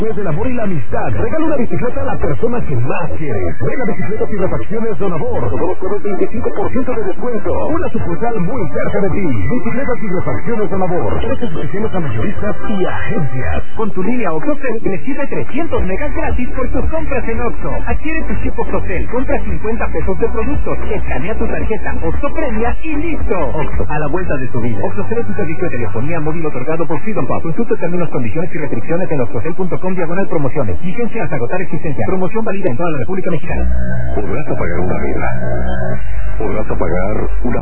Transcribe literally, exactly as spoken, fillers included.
Pues el amor y la amistad. Regala una bicicleta a la persona que más quieres. Ven a Bicicletas y Refacciones Don Amor. Todos los jueves veinticinco por ciento de descuento. Una sucursal muy cerca de ti. Bicicletas y Refacciones Don Amor. Precios especiales a mayoristas y agencias. Con tu línea OXXOCEL recibe trescientos megas gratis por tus compras en Oxxo. Adquiere tu chip OXXOCEL. Compra cincuenta pesos de productos. Escanea tu tarjeta Oxxo Premia y listo. Oxxo, a la vuelta de tu vida. OXXOCEL es un servicio de telefonía móvil otorgado por Freedom Pop. Consulta términos, condiciones y restricciones en oxxocel punto com diagonal promociones. Vigencia hasta agotar existencia. Promoción válida en toda la República Mexicana. Podrás apagar una vela. Podrás apagar una